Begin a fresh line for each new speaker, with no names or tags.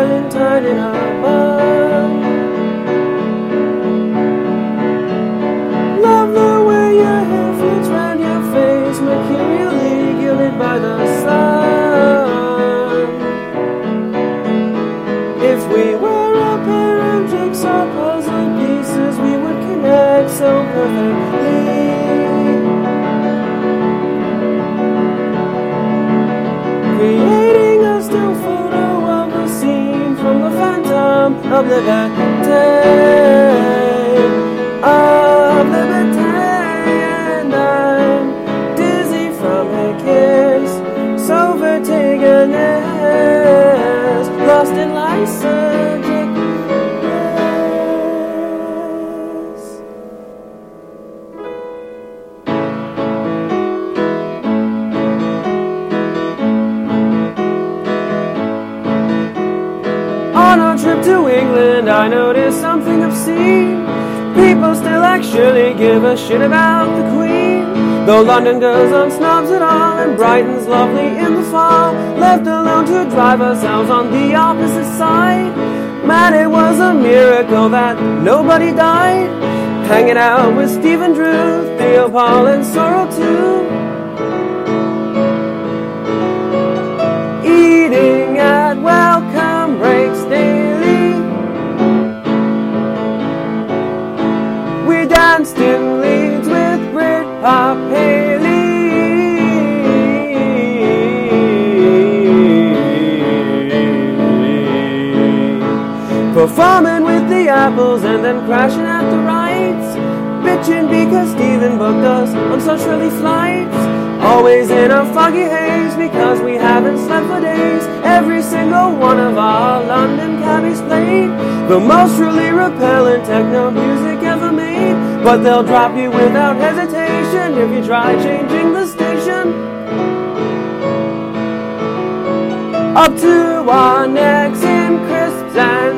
Valentine in a bun. Love the way your hair floats round your face, mercurially gilded by the sun. If we were a pair of jigsaw puzzle pieces, we would connect so perfectly. Creating a still photo of a scene from the phantom of liberty, of liberty. And I'm dizzy from her kiss, so vertiginous, lost in lysergic bliss. On our trip to England, I noticed something obscene. People still actually give a shit about the Queen. Though London goes on snobs at all, and Brighton's lovely in the fall, left alone to drive ourselves on the opposite side. Man, it was a miracle that nobody died. Hanging out with Stephen Drew, Theo Paul, and Sorrel too. Eating at welcome breaks daily. We danced in Leeds with Britpop Haley. Performing with the Apples and then crashing at the Rights. Bitching because Stephen booked us on such early flights. Always in a foggy haze because we haven't slept for days. Every single one of our London cabbies played the most truly repellent techno music ever made. But they'll drop you without hesitation if you try changing the station. Up to our necks in crisps and